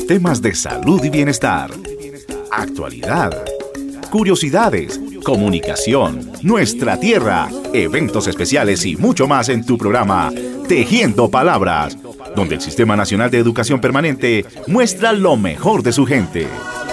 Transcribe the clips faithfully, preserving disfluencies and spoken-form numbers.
Temas de salud y bienestar, actualidad, curiosidades, comunicación, nuestra tierra, eventos especiales y mucho más en tu programa Tejiendo Palabras, donde el Sistema Nacional de Educación Permanente muestra lo mejor de su gente.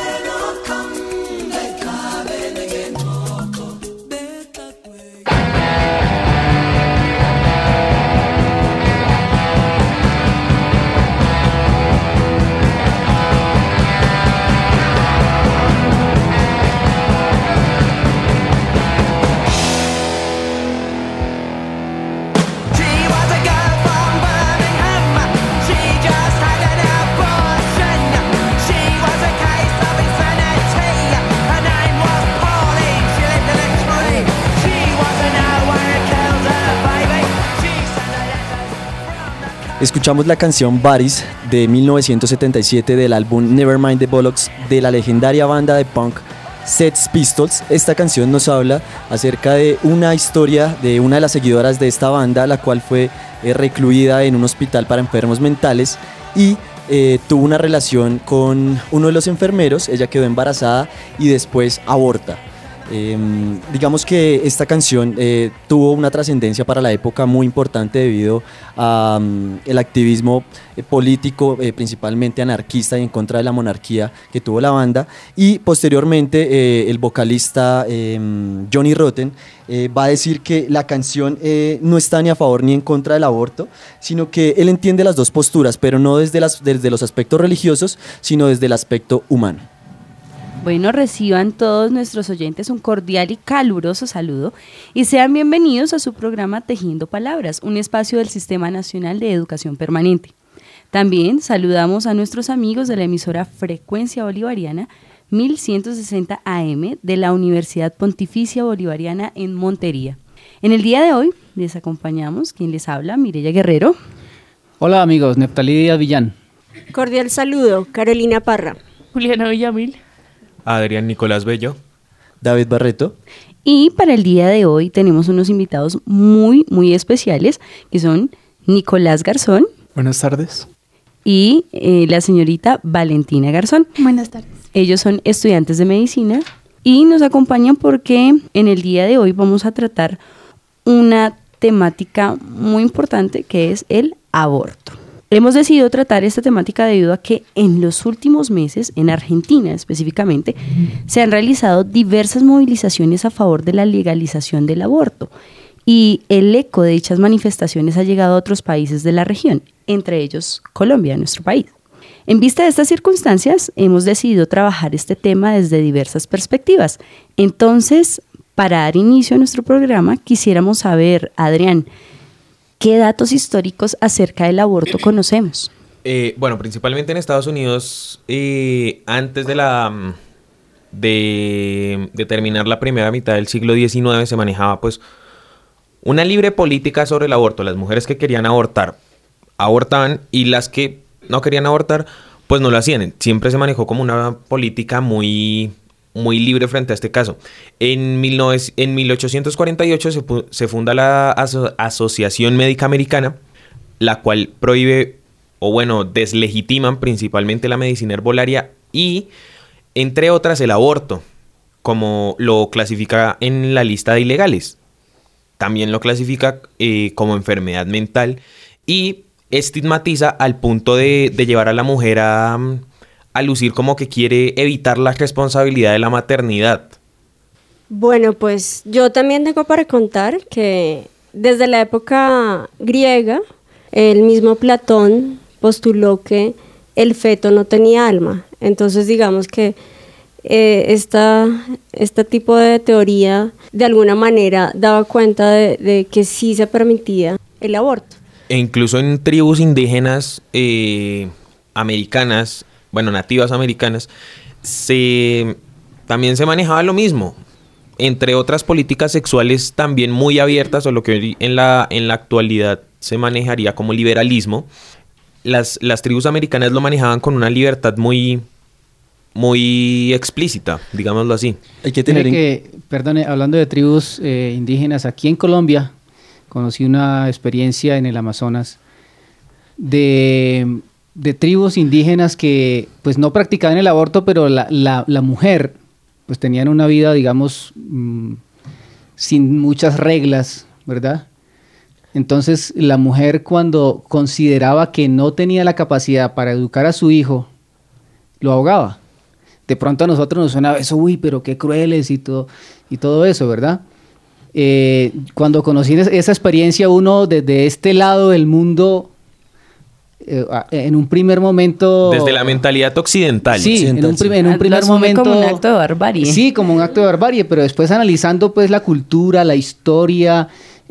Escuchamos la canción Bodies de mil novecientos setenta y siete del álbum Nevermind the Bollocks de la legendaria banda de punk Sex Pistols. Esta canción nos habla acerca de una historia de una de las seguidoras de esta banda, la cual fue eh, recluida en un hospital para enfermos mentales y eh, tuvo una relación con uno de los enfermeros. Ella quedó embarazada y después aborta. Eh, digamos que esta canción eh, tuvo una trascendencia para la época muy importante debido a um, el activismo eh, político, eh, principalmente anarquista y en contra de la monarquía que tuvo la banda, y posteriormente eh, el vocalista eh, Johnny Rotten eh, va a decir que la canción eh, no está ni a favor ni en contra del aborto, sino que él entiende las dos posturas, pero no desde, las, desde los aspectos religiosos, sino desde el aspecto humano. Bueno, reciban todos nuestros oyentes un cordial y caluroso saludo y sean bienvenidos a su programa Tejiendo Palabras, un espacio del Sistema Nacional de Educación Permanente. También saludamos a nuestros amigos de la emisora Frecuencia Bolivariana mil ciento sesenta A M de la Universidad Pontificia Bolivariana en Montería. En el día de hoy les acompañamos, quien les habla, Mireya Guerrero. Hola amigos, Neftalí Díaz Villán. Cordial saludo, Carolina Parra. Juliana Villamil. Adrián Nicolás Bello. David Barreto. Y para el día de hoy tenemos unos invitados muy, muy especiales, que son Nicolás Garzón. Buenas tardes. Y eh, la señorita Valentina Garzón. Buenas tardes. Ellos son estudiantes de medicina y nos acompañan porque en el día de hoy vamos a tratar una temática muy importante que es el aborto. Hemos decidido tratar esta temática debido a que en los últimos meses, en Argentina específicamente, se han realizado diversas movilizaciones a favor de la legalización del aborto y el eco de dichas manifestaciones ha llegado a otros países de la región, entre ellos Colombia, nuestro país. En vista de estas circunstancias, hemos decidido trabajar este tema desde diversas perspectivas. Entonces, para dar inicio a nuestro programa, quisiéramos saber, Adrián, ¿qué datos históricos acerca del aborto conocemos? Eh, bueno, principalmente en Estados Unidos, eh, antes de la de, de terminar la primera mitad del siglo diecinueve, se manejaba pues una libre política sobre el aborto. Las mujeres que querían abortar, abortaban, y las que no querían abortar, pues no lo hacían. Siempre se manejó como una política muy... muy libre frente a este caso. En, mil ochocientos cuarenta y ocho se, se funda la Aso Asociación Médica Americana, la cual prohíbe, o bueno, deslegitiman principalmente la medicina herbolaria y, entre otras, el aborto, como lo clasifica en la lista de ilegales. También lo clasifica eh, como enfermedad mental y estigmatiza al punto de, de llevar a la mujer a... a lucir como que quiere evitar la responsabilidad de la maternidad. Bueno, pues yo también tengo para contar que desde la época griega, el mismo Platón postuló que el feto no tenía alma. Entonces digamos que eh, esta, este tipo de teoría de alguna manera daba cuenta de, de que sí se permitía el aborto. E incluso en tribus indígenas eh, americanas, bueno, nativas americanas, se, también se manejaba lo mismo, entre otras políticas sexuales también muy abiertas, o lo que hoy en la, en la actualidad se manejaría como liberalismo. Las, las tribus americanas lo manejaban con una libertad muy, muy explícita, digámoslo así. Hay que tener que, perdone, hablando de tribus eh, indígenas, aquí en Colombia conocí una experiencia en el Amazonas de de tribus indígenas que pues no practicaban el aborto, pero la, la, la mujer pues tenían una vida, digamos, mmm, sin muchas reglas, ¿verdad? Entonces la mujer, cuando consideraba que no tenía la capacidad para educar a su hijo, lo ahogaba. De pronto a nosotros nos suena eso, uy, pero qué crueles y todo, y todo eso, ¿verdad? Eh, cuando conocí esa experiencia, uno desde este lado del mundo, eh, en un primer momento... Desde la mentalidad occidental. Sí, occidental, en un, prim sí. en un primer momento... como un acto de barbarie. Sí, como un acto de barbarie, pero después analizando pues la cultura, la historia,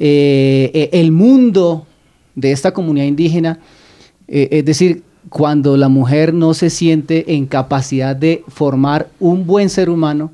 eh, el mundo de esta comunidad indígena, eh, es decir, cuando la mujer no se siente en capacidad de formar un buen ser humano,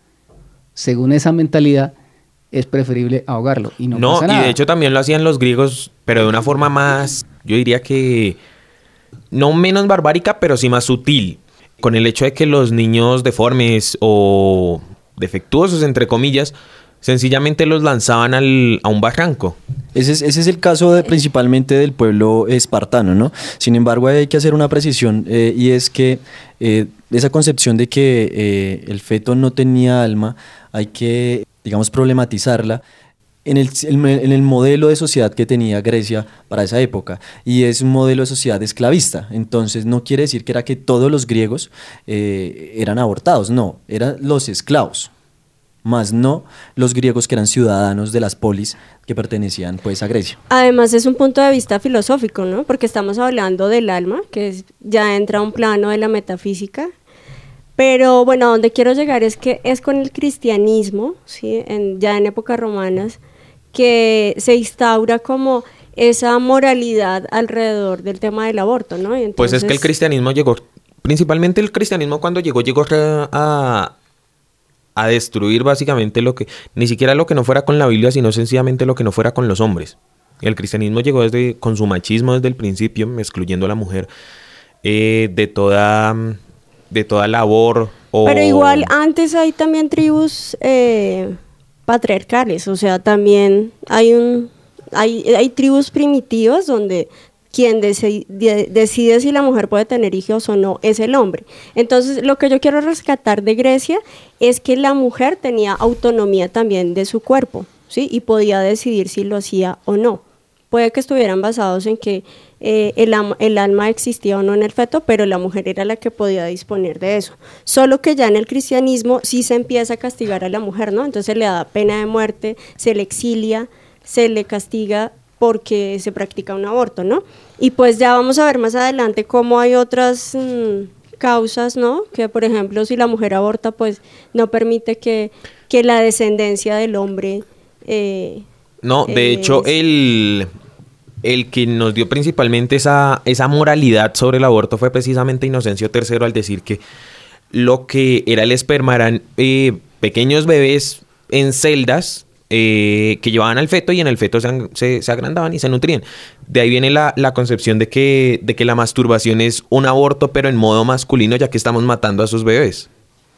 según esa mentalidad, es preferible ahogarlo y no, No, pasa y nada. de hecho también lo hacían los griegos, pero de una forma más, yo diría que no menos barbárica, pero sí más sutil, con el hecho de que los niños deformes o defectuosos, entre comillas, sencillamente los lanzaban al, a un barranco. Ese es, ese es el caso de, principalmente del pueblo espartano, ¿no? Sin embargo, hay que hacer una precisión eh, y es que eh, esa concepción de que eh, el feto no tenía alma, hay que, digamos, problematizarla en el, en el modelo de sociedad que tenía Grecia para esa época, y es un modelo de sociedad esclavista. Entonces no quiere decir que era que todos los griegos eh, eran abortados, no, eran los esclavos, más no los griegos que eran ciudadanos de las polis que pertenecían pues a Grecia. Además es un punto de vista filosófico, ¿no? Porque estamos hablando del alma, que es, ya entra a un plano de la metafísica. Pero bueno, a donde quiero llegar es que es con el cristianismo, ¿sí? en, ya en épocas romanas, que se instaura como esa moralidad alrededor del tema del aborto, ¿no? Y entonces... Pues es que el cristianismo llegó, principalmente el cristianismo cuando llegó, llegó a, a destruir básicamente lo que, ni siquiera lo que no fuera con la Biblia, sino sencillamente lo que no fuera con los hombres. El cristianismo llegó desde, con su machismo desde el principio, excluyendo a la mujer eh, de toda... de toda labor. O... Pero igual antes hay también tribus eh, patriarcales, o sea, también hay un hay, hay tribus primitivas donde quien deci- de- decide si la mujer puede tener hijos o no es el hombre. Entonces, lo que yo quiero rescatar de Grecia es que la mujer tenía autonomía también de su cuerpo, ¿sí? Y podía decidir si lo hacía o no. Puede que estuvieran basados en que eh, el, el alma existía o no en el feto, pero la mujer era la que podía disponer de eso. Solo que ya en el cristianismo sí se empieza a castigar a la mujer, ¿no? Entonces se le da pena de muerte, se le exilia, se le castiga porque se practica un aborto, ¿no? Y pues ya vamos a ver más adelante cómo hay otras mmm, causas, ¿no? Que por ejemplo si la mujer aborta, pues no permite que, que la descendencia del hombre... Eh, No, de eh, hecho, el, el que nos dio principalmente esa, esa moralidad sobre el aborto fue precisamente Inocencio tercero, al decir que lo que era el esperma eran eh, pequeños bebés en celdas eh, que llevaban al feto y en el feto se, se, se agrandaban y se nutrían. De ahí viene la, la concepción de que, de que la masturbación es un aborto, pero en modo masculino, ya que estamos matando a sus bebés.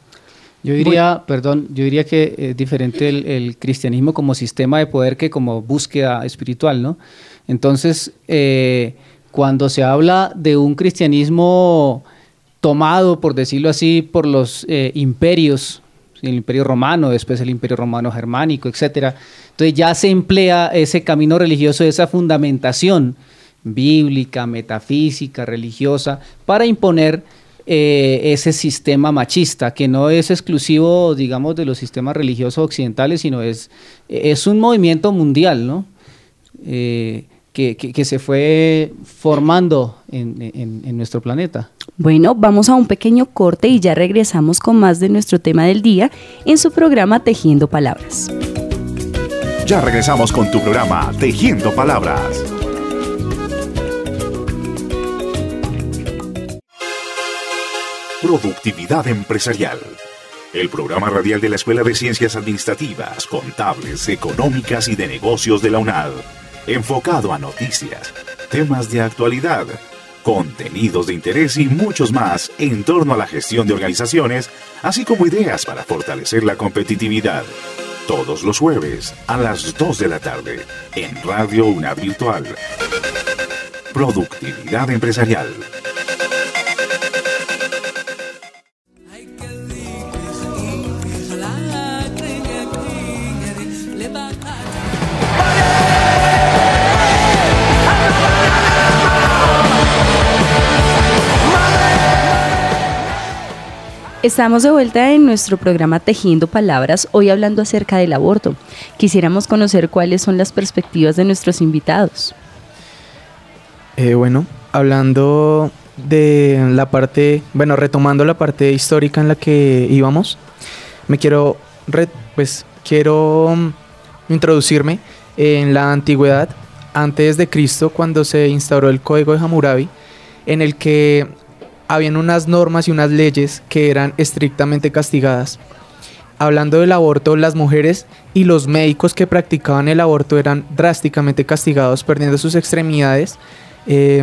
Yo diría, perdón, yo diría que es diferente el, el cristianismo como sistema de poder que como búsqueda espiritual, ¿no? Entonces, eh, cuando se habla de un cristianismo tomado, por decirlo así, por los eh, imperios, el imperio romano, después el imperio romano germánico, etcétera, entonces ya se emplea ese camino religioso, esa fundamentación bíblica, metafísica, religiosa, para imponer Eh, ese sistema machista, que no es exclusivo, digamos, de los sistemas religiosos occidentales, sino es, es un movimiento mundial, ¿no? Eh, que, que, que se fue formando en, en, en nuestro planeta. Bueno, vamos a un pequeño corte y ya regresamos con más de nuestro tema del día en su programa Tejiendo Palabras. Ya regresamos con tu programa Tejiendo Palabras. Productividad Empresarial, el programa radial de la Escuela de Ciencias Administrativas, Contables, Económicas y de Negocios de la UNAD, enfocado a noticias, temas de actualidad, contenidos de interés y muchos más en torno a la gestión de organizaciones, así como ideas para fortalecer la competitividad. Todos los jueves a las dos de la tarde en Radio UNAD Virtual. Productividad Empresarial. Estamos de vuelta en nuestro programa Tejiendo Palabras, hoy hablando acerca del aborto. Quisiéramos conocer cuáles son las perspectivas de nuestros invitados. Eh, bueno, hablando de la parte, bueno, retomando la parte histórica en la que íbamos, me quiero, re, pues, quiero um, introducirme en la antigüedad, antes de Cristo, cuando se instauró el Código de Hammurabi, en el que habían unas normas y unas leyes que eran estrictamente castigadas. Hablando del aborto, las mujeres y los médicos que practicaban el aborto eran drásticamente castigados, perdiendo sus extremidades. Eh,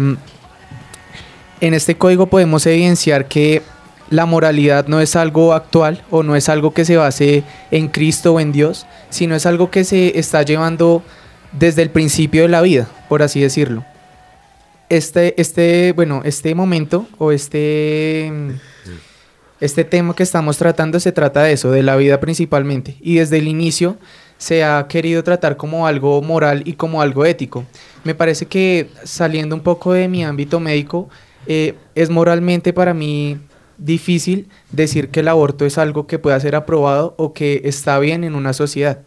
en este código podemos evidenciar que la moralidad no es algo actual o no es algo que se base en Cristo o en Dios, sino es algo que se está llevando desde el principio de la vida, por así decirlo. Este, este, bueno, este momento o este, este tema que estamos tratando se trata de eso, de la vida principalmente. Y desde el inicio se ha querido tratar como algo moral y como algo ético. Me parece que, saliendo un poco de mi ámbito médico, eh, es moralmente para mí difícil decir que el aborto es algo que pueda ser aprobado o que está bien en una sociedad.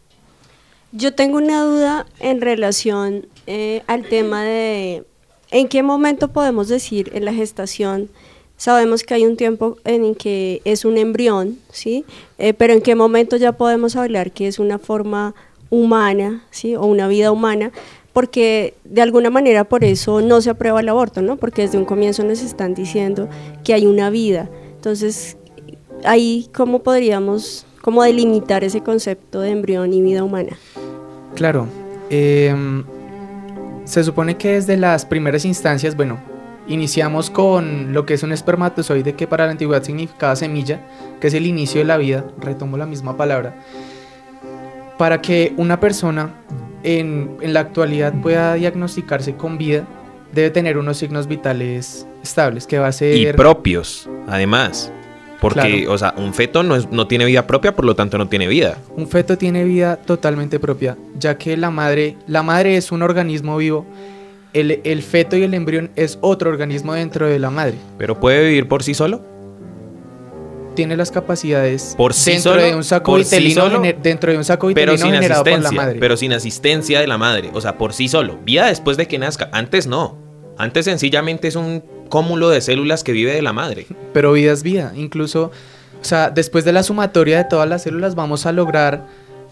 Yo tengo una duda en relación eh, al tema de en qué momento podemos decir en la gestación. Sabemos que hay un tiempo en que es un embrión, ¿sí? Eh, pero en qué momento ya podemos hablar que es una forma humana, ¿sí? O una vida humana, porque de alguna manera por eso no se aprueba el aborto, ¿no? Porque desde un comienzo nos están diciendo que hay una vida. Entonces, ahí cómo podríamos cómo delimitar ese concepto de embrión y vida humana. Claro, eh, se supone que desde las primeras instancias, bueno, iniciamos con lo que es un espermatozoide, que para la antigüedad significaba semilla, que es el inicio de la vida, retomo la misma palabra. Para que una persona en, en la actualidad pueda diagnosticarse con vida, debe tener unos signos vitales estables, que va a ser... Y propios, además. Porque, Claro. o sea, un feto no, es, no tiene vida propia, por lo tanto no tiene vida. Un feto tiene vida totalmente propia, ya que la madre, la madre es un organismo vivo, el, el feto y el embrión es otro organismo dentro de la madre. Pero puede vivir por sí solo. Tiene las capacidades Por sí dentro solo, de un saco por sí vitelino, solo, gener- dentro de un saco Pero vitelino sin generado por la asistencia, madre. pero sin asistencia de la madre. O sea, por sí solo. Vida después de que nazca. Antes no. Antes sencillamente es un cúmulo de células que vive de la madre. Pero vida es vida, incluso, o sea, después de la sumatoria de todas las células vamos a lograr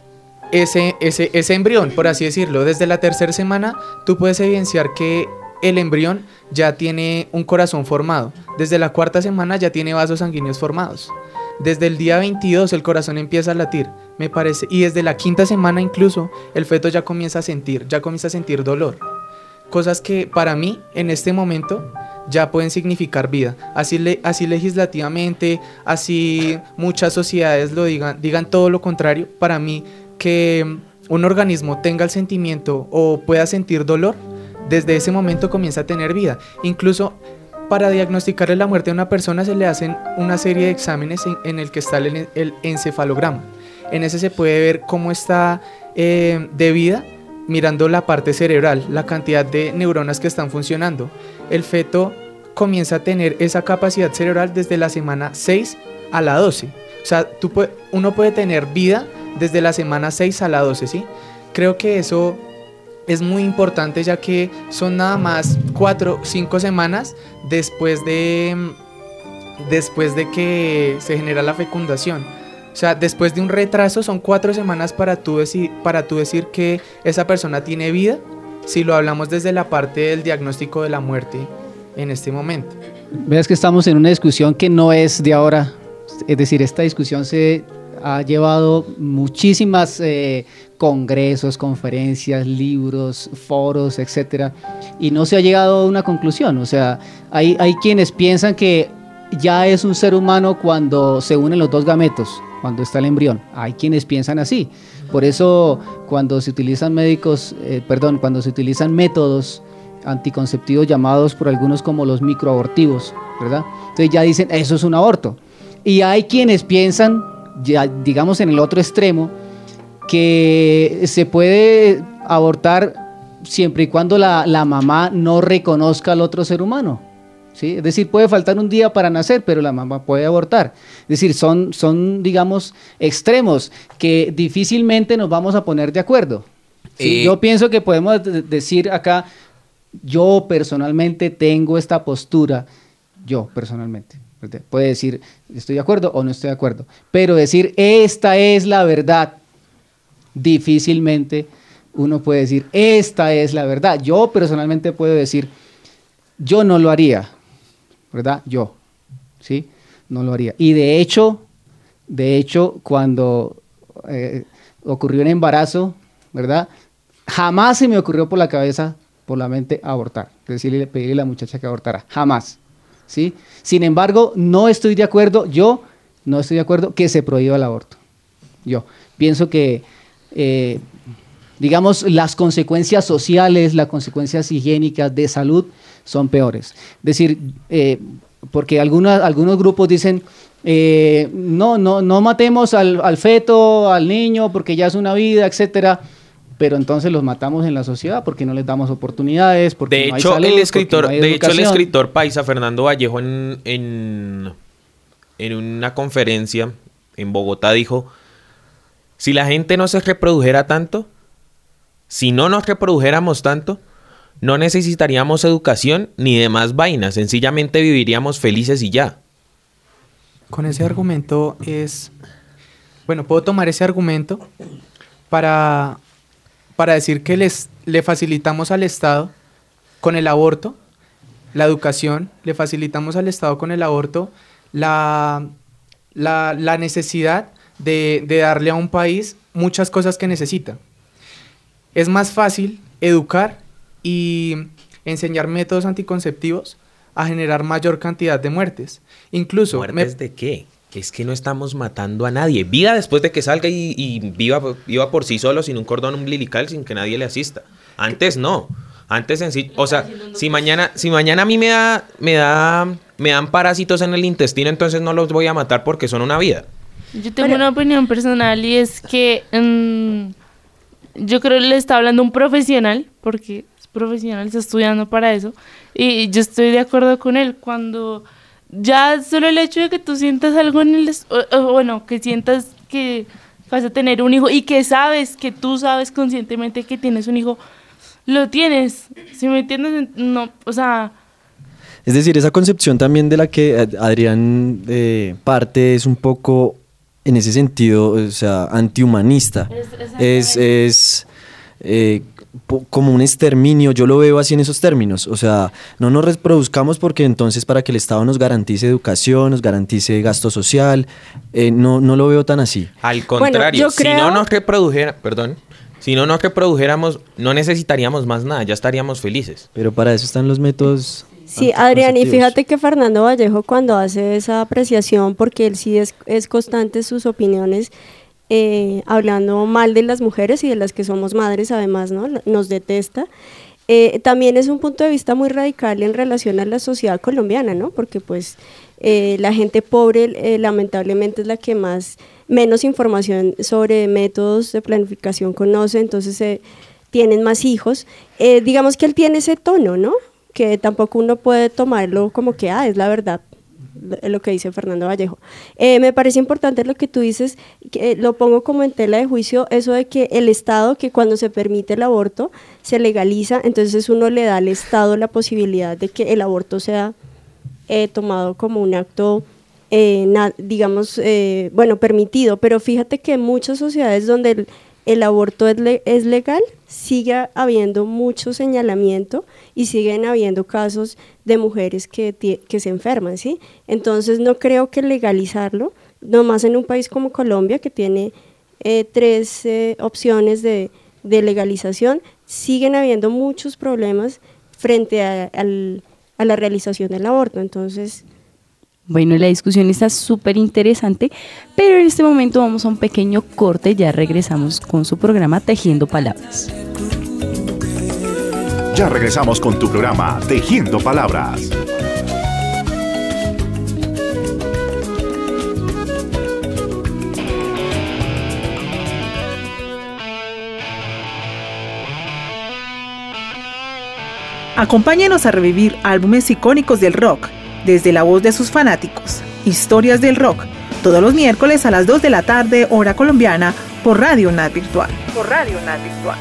ese, ese, ese embrión, por así decirlo. Desde la tercera semana tú puedes evidenciar que el embrión ya tiene un corazón formado. Desde la cuarta semana ya tiene vasos sanguíneos formados. Desde el día veintidós el corazón empieza a latir, me parece, y desde la quinta semana incluso el feto ya comienza a sentir, ya comienza a sentir dolor. Cosas que para mí en este momento ya pueden significar vida. Así, le, así legislativamente, así muchas sociedades lo digan, digan todo lo contrario. Para mí que un organismo tenga el sentimiento o pueda sentir dolor, desde ese momento comienza a tener vida. Incluso para diagnosticarle la muerte a una persona se le hacen una serie de exámenes en, en el que está el, el encefalograma. En ese se puede ver cómo está eh, de vida, mirando la parte cerebral, la cantidad de neuronas que están funcionando. El feto comienza a tener esa capacidad cerebral desde la semana seis a la doce. O sea, tú puede, uno puede tener vida desde la semana seis a la doce, ¿sí? Creo que eso es muy importante, ya que son nada más cuatro o cinco semanas después de, después de que se genera la fecundación. O sea, después de un retraso son cuatro semanas para tú, deci- para tú decir que esa persona tiene vida, si lo hablamos desde la parte del diagnóstico de la muerte en este momento. Veas que estamos en una discusión que no es de ahora, es decir, esta discusión se ha llevado muchísimas eh, congresos, conferencias, libros, foros, etcétera, y no se ha llegado a una conclusión. O sea, hay, hay quienes piensan que ya es un ser humano cuando se unen los dos gametos, cuando está el embrión. Hay quienes piensan así. Por eso cuando se utilizan médicos, eh, perdón, cuando se utilizan métodos anticonceptivos llamados por algunos como los microabortivos, ¿verdad? Entonces ya dicen, eso es un aborto. Y hay quienes piensan, ya digamos en el otro extremo, que se puede abortar siempre y cuando la, la mamá no reconozca al otro ser humano, ¿sí? Es decir, puede faltar un día para nacer, pero la mamá puede abortar. Es decir, son, son digamos, extremos que difícilmente nos vamos a poner de acuerdo. ¿Sí? Eh, Yo pienso que podemos de- decir acá, yo personalmente tengo esta postura, yo personalmente. ¿Verdad? Puede decir, estoy de acuerdo o no estoy de acuerdo, pero decir, esta es la verdad, difícilmente uno puede decir, esta es la verdad. Yo personalmente puedo decir, yo no lo haría, ¿verdad? Yo, ¿sí? No lo haría. Y de hecho, de hecho, cuando eh, ocurrió un embarazo, ¿verdad? Jamás se me ocurrió por la cabeza, por la mente, abortar. Decirle, pedirle a la muchacha que abortara. Jamás, ¿sí? Sin embargo, no estoy de acuerdo, yo no estoy de acuerdo que se prohíba el aborto. Yo pienso que, eh, digamos, las consecuencias sociales, las consecuencias higiénicas de salud son peores. Es decir, eh, porque algunas, algunos grupos dicen, eh, no, no, no matemos al, al feto, al niño, porque ya es una vida, etcétera. Pero entonces los matamos en la sociedad porque no les damos oportunidades, porque De no hay hecho, salud, el escritor, porque no hay de hecho, el educación. escritor paisa Fernando Vallejo en, en, en una conferencia en Bogotá dijo, si la gente no se reprodujera tanto, si no nos reprodujéramos tanto, no necesitaríamos educación ni demás vainas, sencillamente viviríamos felices y ya. Con ese argumento es... Bueno, puedo tomar ese argumento para, para decir que les, le facilitamos al Estado con el aborto, la educación, le facilitamos al Estado con el aborto la, la, la necesidad de, de darle a un país muchas cosas que necesita. Es más fácil educar y enseñar métodos anticonceptivos a generar mayor cantidad de muertes. Incluso... ¿Muertes me- de qué? Es que no estamos matando a nadie. Vida después de que salga y, y viva, viva por sí solo, sin un cordón umbilical, sin que nadie le asista. Antes no. Antes en sí, o sea, si mañana, si mañana a mí me da, me da, me dan parásitos en el intestino, entonces no los voy a matar porque son una vida. Yo tengo una opinión personal y es que mm, yo creo que le está hablando un profesional, porque es profesional, está estudiando para eso, y yo estoy de acuerdo con él. Cuando ya solo el hecho de que tú sientas algo en el... es- o- o, bueno, que sientas que vas a tener un hijo y que sabes, que tú sabes conscientemente que tienes un hijo, lo tienes. ¿Sí me entiendes? No, o sea... Es decir, esa concepción también de la que eh, Adrián eh, parte es un poco, en ese sentido, o sea, antihumanista. Es- exactamente. Es, es eh, po- como un exterminio, yo lo veo así en esos términos. O sea, no nos reproduzcamos porque entonces para que el Estado nos garantice educación, nos garantice gasto social, eh, no, no lo veo tan así. Al contrario, yo si creo- no nos reprodujera, perdón, si no nos reprodujéramos, no necesitaríamos más nada, ya estaríamos felices. Pero para eso están los métodos. Sí, Adrián, y anticonceptivos. fíjate que Fernando Vallejo cuando hace esa apreciación, porque él sí es, es constante en sus opiniones, eh, hablando mal de las mujeres y de las que somos madres además, ¿no? Nos detesta. Eh, también es un punto de vista muy radical en relación a la sociedad colombiana, ¿no? Porque pues eh, la gente pobre eh, lamentablemente es la que más, menos información sobre métodos de planificación conoce, entonces eh, tienen más hijos. Eh, digamos que él tiene ese tono, ¿no? Que tampoco uno puede tomarlo como que, ah, es la verdad, lo- lo que dice Fernando Vallejo. Eh, me parece importante lo que tú dices, que, eh, lo pongo como en tela de juicio, eso de que el Estado, que cuando se permite el aborto, se legaliza, entonces uno le da al Estado la posibilidad de que el aborto sea eh, tomado como un acto, eh, na- digamos, eh, bueno, permitido, pero fíjate que en muchas sociedades donde el, el aborto es, le- es legal, sigue habiendo mucho señalamiento y siguen habiendo casos de mujeres que, tie- que se enferman, ¿sí? Entonces no creo que legalizarlo, nomás en un país como Colombia, que tiene eh, tres eh, opciones de, de legalización, siguen habiendo muchos problemas frente a, al- a la realización del aborto. Entonces, Bueno, la discusión está súper interesante, pero en este momento vamos a un pequeño corte, ya regresamos con su programa Tejiendo Palabras. Ya regresamos con tu programa Tejiendo Palabras. Acompáñenos a revivir álbumes icónicos del rock, desde la voz de sus fanáticos. Historias del rock, todos los miércoles a las dos de la tarde, hora colombiana, por Radio Nat Virtual. Por Radio Nat Virtual.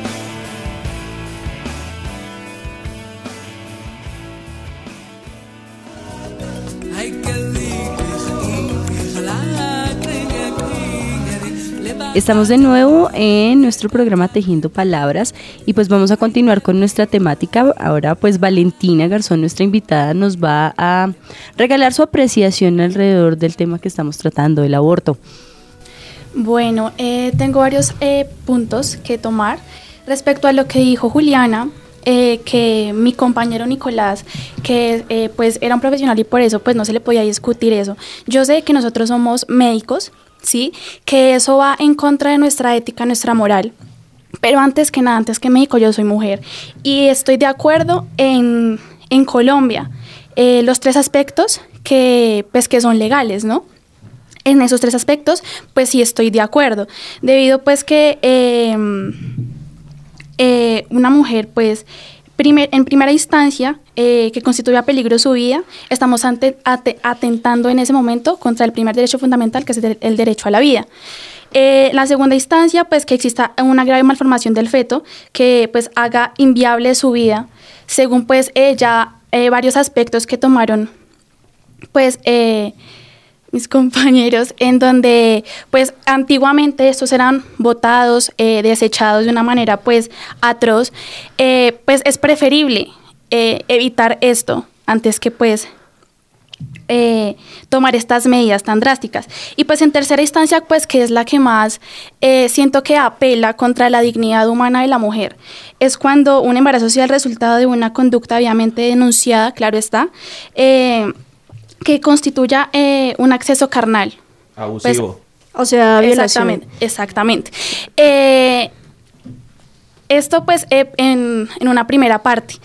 Estamos de nuevo en nuestro programa Tejiendo Palabras y pues vamos a continuar con nuestra temática. Ahora pues Valentina Garzón, nuestra invitada, nos va a regalar su apreciación alrededor del tema que estamos tratando, el aborto. Bueno, eh, tengo varios eh, puntos que tomar respecto a lo que dijo Juliana, eh, que mi compañero Nicolás, que eh, pues era un profesional y por eso pues no se le podía discutir eso. Yo sé que nosotros somos médicos, ¿sí? Que eso va en contra de nuestra ética, nuestra moral. Pero antes que nada, antes que médico, yo soy mujer. Y estoy de acuerdo en, en Colombia, eh, los tres aspectos que, pues, que son legales, ¿no? En esos tres aspectos, pues sí estoy de acuerdo. Debido, pues, que eh, eh, una mujer, pues, primer, en primera instancia, eh, que constituya peligro su vida, estamos ante, ate, atentando en ese momento contra el primer derecho fundamental, que es el, el derecho a la vida. Eh, la segunda instancia, pues que exista una grave malformación del feto que pues haga inviable su vida, según pues eh, ya eh, varios aspectos que tomaron pues eh, mis compañeros, en donde pues antiguamente estos eran botados, eh, desechados de una manera pues atroz, eh, pues es preferible eh, evitar esto antes que pues Eh, tomar estas medidas tan drásticas. Y pues en tercera instancia, pues que es la que más eh, siento que apela contra la dignidad humana de la mujer, es cuando un embarazo sea el resultado de una conducta obviamente denunciada, claro está, eh, que constituya eh, un acceso carnal. Abusivo. Pues, o sea, violación. Exactamente, exactamente. Eh, esto pues eh, en, en una primera parte.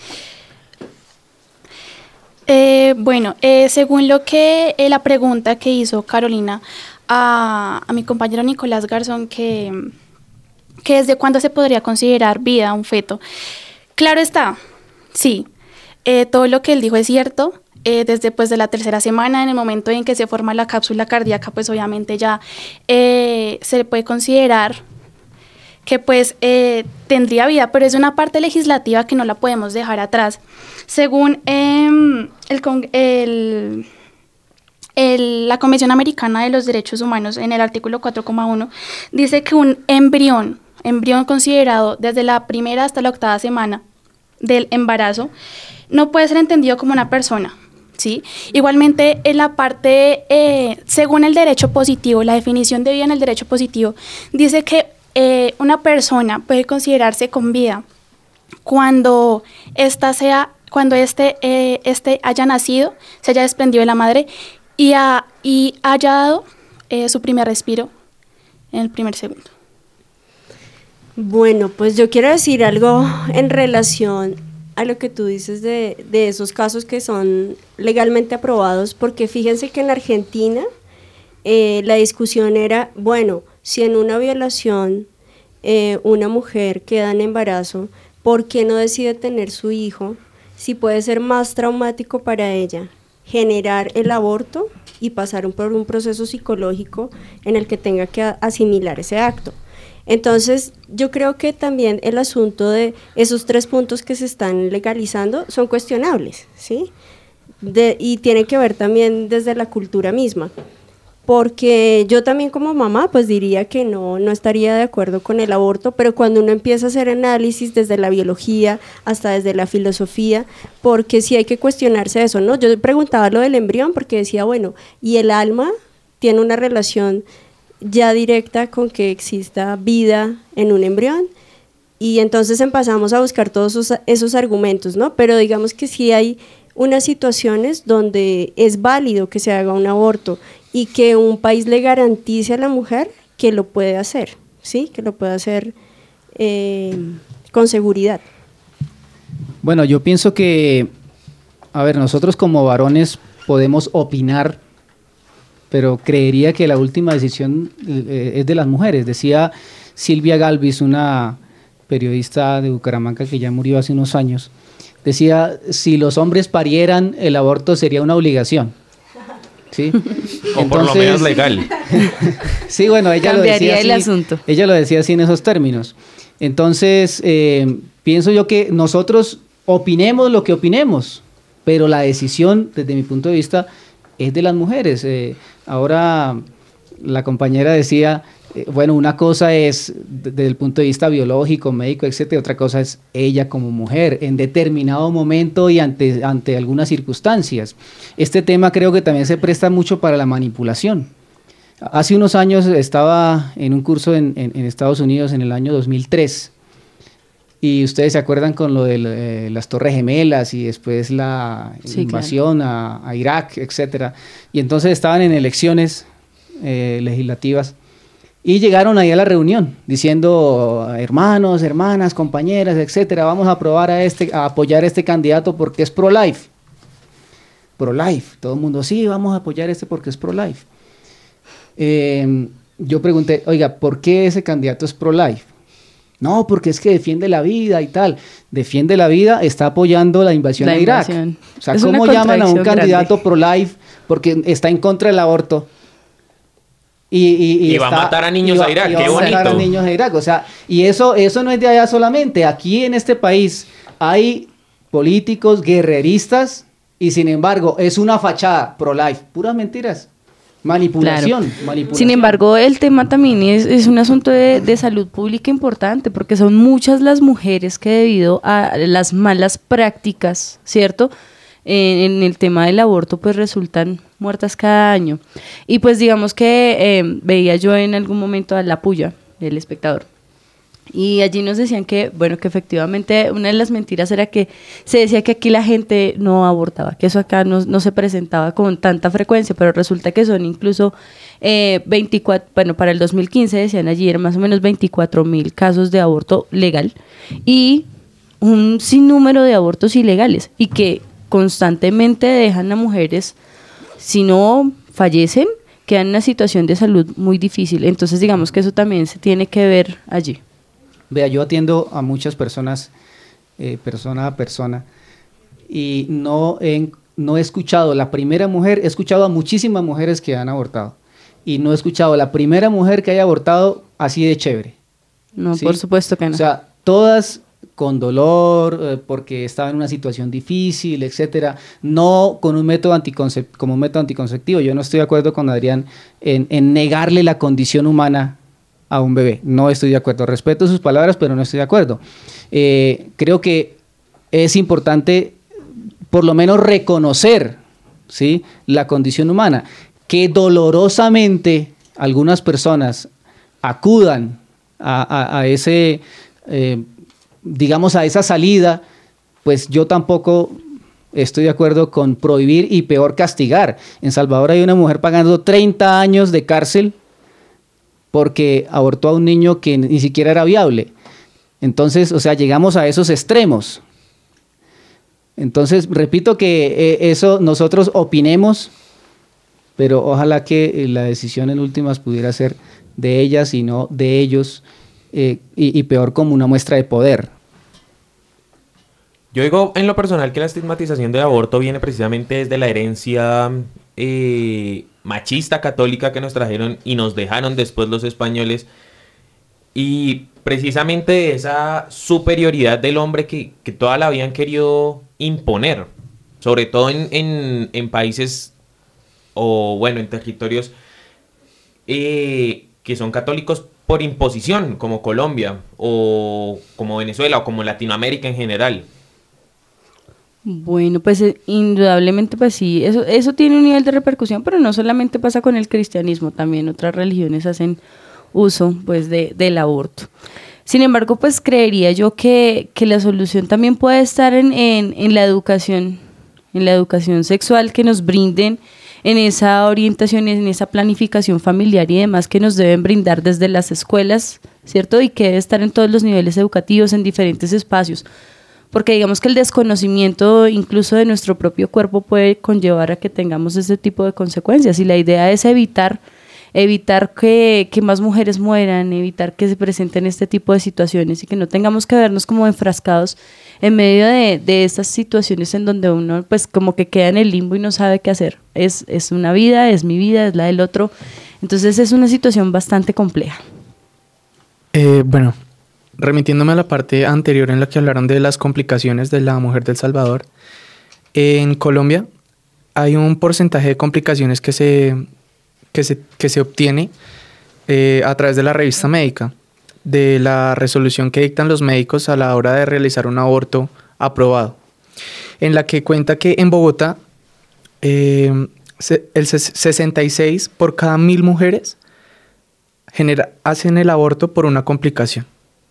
Eh, bueno, eh, según lo que eh, la pregunta que hizo Carolina a, a mi compañero Nicolás Garzón, que, que desde cuándo se podría considerar vida un feto. Claro está, sí, eh, todo lo que él dijo es cierto. Eh, desde pues de la tercera semana, en el momento en que se forma la cápsula cardíaca, pues obviamente ya eh, se puede considerar que pues eh, tendría vida, pero es una parte legislativa que no la podemos dejar atrás. Según eh, el, el, el, la Convención Americana de los Derechos Humanos, en el artículo cuatro coma uno, dice que un embrión, embrión considerado desde la primera hasta la octava semana del embarazo, no puede ser entendido como una persona, ¿sí? Igualmente, en la parte, eh, según el derecho positivo, la definición de vida en el derecho positivo, dice que Eh, una persona puede considerarse con vida cuando esta sea, cuando este, eh, este haya nacido, se haya desprendido de la madre y, ha, y haya dado eh, su primer respiro en el primer segundo. Bueno, pues yo quiero decir algo en relación a lo que tú dices de, de esos casos que son legalmente aprobados, porque fíjense que en Argentina eh, la discusión era, bueno, si en una violación eh, una mujer queda en embarazo, ¿por qué no decide tener su hijo? Si puede ser más traumático para ella generar el aborto y pasar un, por un proceso psicológico en el que tenga que asimilar ese acto. Entonces, yo creo que también el asunto de esos tres puntos que se están legalizando son cuestionables, ¿sí? De, y tiene que ver también desde la cultura misma. Porque yo también como mamá pues diría que no, no estaría de acuerdo con el aborto, pero cuando uno empieza a hacer análisis desde la biología hasta desde la filosofía, porque sí hay que cuestionarse eso, ¿no? Yo preguntaba lo del embrión porque decía, bueno, ¿y el alma tiene una relación ya directa con que exista vida en un embrión? Y entonces empezamos a buscar todos esos, esos argumentos, ¿no? Pero digamos que sí hay unas situaciones donde es válido que se haga un aborto y que un país le garantice a la mujer que lo puede hacer, ¿sí? Que lo puede hacer eh, con seguridad. Bueno, yo pienso que, a ver, nosotros como varones podemos opinar, pero creería que la última decisión eh, es de las mujeres. Decía Silvia Galvis, una periodista de Bucaramanga que ya murió hace unos años, decía, si los hombres parieran, el aborto sería una obligación. ¿Sí? O por lo menos legal. Sí, bueno, ella lo decía así, el asunto. ella lo decía así en esos términos. Entonces, eh, pienso yo que nosotros opinemos lo que opinemos, pero la decisión, desde mi punto de vista, es de las mujeres. Eh, ahora la compañera decía, eh, bueno, una cosa es desde el punto de vista biológico, médico, etcétera, otra cosa es ella como mujer, en determinado momento y ante, ante algunas circunstancias. Este tema creo que también se presta mucho para la manipulación. Hace unos años estaba en un curso en, en, en Estados Unidos en el año dos mil tres, y ustedes se acuerdan con lo de eh, las Torres Gemelas y después la sí, invasión claro. a, a Irak, etcétera. Y entonces estaban en elecciones eh, legislativas y llegaron ahí a la reunión diciendo, hermanos, hermanas, compañeras, etcétera, vamos a aprobar a este, a apoyar a este candidato porque es pro-life. Pro-life. Todo el mundo, sí, vamos a apoyar a este porque es pro-life. Eh, yo pregunté, oiga, ¿por qué ese candidato es pro-life? No, porque es que defiende la vida y tal. Defiende la vida, está apoyando la invasión la a Irak. Invasión. O sea, Es ¿cómo llaman a un candidato grande. pro-life porque está en contra del aborto? Y, y, y, y va está, a matar a niños va, a Irak, y qué va bonito. a matar a niños a Irak. O sea, y eso, eso no es de allá solamente. Aquí en este país hay políticos guerreristas y sin embargo es una fachada pro-life. Puras mentiras. Manipulación, Claro. manipulación. Sin embargo, el tema también es, es un asunto de, de salud pública importante, porque son muchas las mujeres que debido a las malas prácticas, ¿cierto?, en, en el tema del aborto, pues resultan muertas cada año. Y pues digamos que eh, veía yo en algún momento a La Puya, El Espectador, y allí nos decían que, bueno, que efectivamente una de las mentiras era que se decía que aquí la gente no abortaba, que eso acá no, no se presentaba con tanta frecuencia, pero resulta que son incluso eh, veinticuatro, bueno, para el dos mil quince decían allí, eran más o menos veinticuatro mil casos de aborto legal y un sinnúmero de abortos ilegales, y que constantemente dejan a mujeres, si no fallecen, quedan en una situación de salud muy difícil. Entonces digamos que eso también se tiene que ver allí. Vea, yo atiendo a muchas personas, eh, persona a persona, y no he, no he escuchado la primera mujer, he escuchado a muchísimas mujeres que han abortado, y no he escuchado la primera mujer que haya abortado así de chévere. No, ¿sí? Por supuesto que no. O sea, todas con dolor, eh, porque estaban en una situación difícil, etcétera, no con un método anticoncep- como un método anticonceptivo. Yo no estoy de acuerdo con Adrián en, en negarle la condición humana a un bebé. No estoy de acuerdo. Respeto sus palabras, pero no estoy de acuerdo. Eh, creo que es importante por lo menos reconocer, ¿sí?, la condición humana. Que dolorosamente algunas personas acudan a, a, a ese, eh, digamos, a esa salida, pues yo tampoco estoy de acuerdo con prohibir y peor castigar. En Salvador hay una mujer pagando treinta años de cárcel porque abortó a un niño que ni siquiera era viable. Entonces, o sea, llegamos a esos extremos. Entonces, repito que eh, eso nosotros opinemos, pero ojalá que eh, la decisión en últimas pudiera ser de ellas y no de ellos, eh, y, y peor como una muestra de poder. Yo digo en lo personal que la estigmatización del aborto viene precisamente desde la herencia eh, machista católica que nos trajeron y nos dejaron después los españoles, y precisamente de esa superioridad del hombre que, que toda la vida han querido imponer, sobre todo en, en, en países o bueno, en territorios eh, que son católicos por imposición, como Colombia o como Venezuela o como Latinoamérica en general. Bueno, pues eh, indudablemente pues sí, eso, eso tiene un nivel de repercusión, pero no solamente pasa con el cristianismo, también otras religiones hacen uso pues de, del aborto. Sin embargo, pues creería yo que, que la solución también puede estar en, en, en la educación, en la educación sexual que nos brinden, en esa orientación, en esa planificación familiar y demás que nos deben brindar desde las escuelas, ¿cierto? Y que debe estar en todos los niveles educativos, en diferentes espacios. Porque digamos que el desconocimiento incluso de nuestro propio cuerpo puede conllevar a que tengamos ese tipo de consecuencias, y la idea es evitar evitar que, que más mujeres mueran, evitar que se presenten este tipo de situaciones y que no tengamos que vernos como enfrascados en medio de, de estas situaciones en donde uno pues como que queda en el limbo y no sabe qué hacer. Es, es una vida, es mi vida, es la del otro. Entonces es una situación bastante compleja. Eh, bueno, remitiéndome a la parte anterior en la que hablaron de las complicaciones de la mujer del Salvador, en Colombia hay un porcentaje de complicaciones que se, que se, que se obtiene eh, a través de la revista médica, de la resolución que dictan los médicos a la hora de realizar un aborto aprobado, en la que cuenta que en Bogotá eh, se, el sesenta y seis por cada mil mujeres genera, hacen el aborto por una complicación.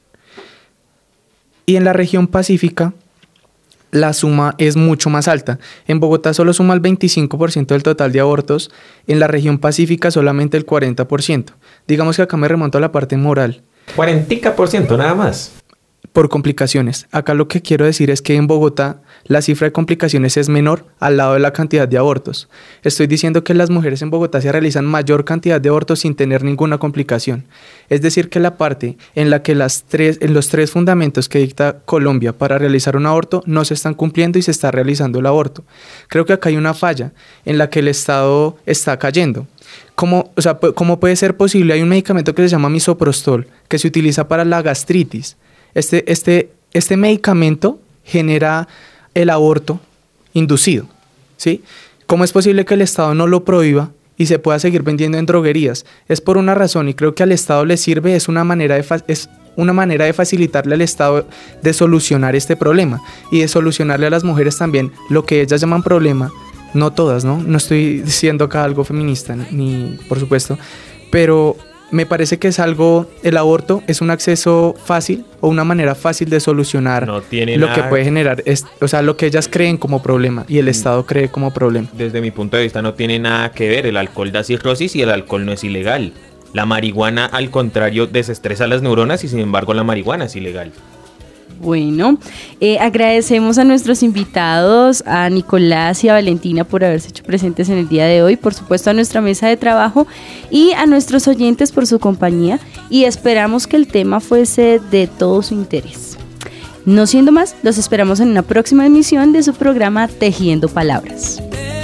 Y en la región pacífica la suma es mucho más alta. En Bogotá solo suma el veinticinco por ciento del total de abortos, en la región pacífica solamente el cuarenta por ciento. Digamos que acá me remonto a la parte moral. cuarenta por ciento nada más. Por complicaciones. Acá lo que quiero decir es que en Bogotá la cifra de complicaciones es menor al lado de la cantidad de abortos. Estoy diciendo que las mujeres en Bogotá se realizan mayor cantidad de abortos sin tener ninguna complicación. Es decir, que la parte en la que las tres, en los tres fundamentos que dicta Colombia para realizar un aborto no se están cumpliendo y se está realizando el aborto. Creo que acá hay una falla en la que el Estado está cayendo. ¿Cómo, o sea, ¿cómo puede ser posible? Hay un medicamento que se llama misoprostol que se utiliza para la gastritis. Este, este, este medicamento genera el aborto inducido, ¿sí? ¿Cómo es posible que el Estado no lo prohíba y se pueda seguir vendiendo en droguerías? Es por una razón y creo que al Estado le sirve, es una manera de, fa- es una manera de facilitarle al Estado de solucionar este problema y de solucionarle a las mujeres también lo que ellas llaman problema. No todas, ¿no? No estoy diciendo acá algo feminista, ni por supuesto, pero me parece que es algo, el aborto es un acceso fácil o una manera fácil de solucionar no tiene lo nada... que puede generar, es, o sea, lo que ellas creen como problema y el Estado cree como problema. Desde mi punto de vista no tiene nada que ver, el alcohol da cirrosis y el alcohol no es ilegal. La marihuana, al contrario, desestresa las neuronas y sin embargo la marihuana es ilegal. Bueno, eh, agradecemos a nuestros invitados, a Nicolás y a Valentina por haberse hecho presentes en el día de hoy, por supuesto a nuestra mesa de trabajo y a nuestros oyentes por su compañía y esperamos que el tema fuese de todo su interés. No siendo más, los esperamos en una próxima emisión de su programa Tejiendo Palabras.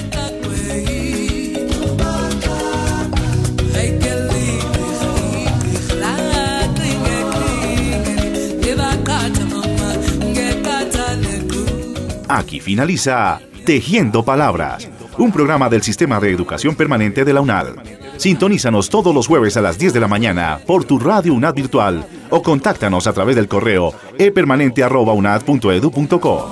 Aquí finaliza Tejiendo Palabras, un programa del Sistema de Educación Permanente de la UNAD. Sintonízanos todos los jueves a las diez de la mañana por tu radio UNAD virtual o contáctanos a través del correo e permanente arroba unad punto edu punto co.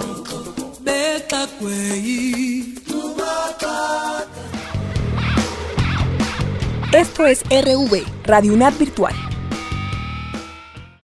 Esto es R V, Radio UNAD Virtual.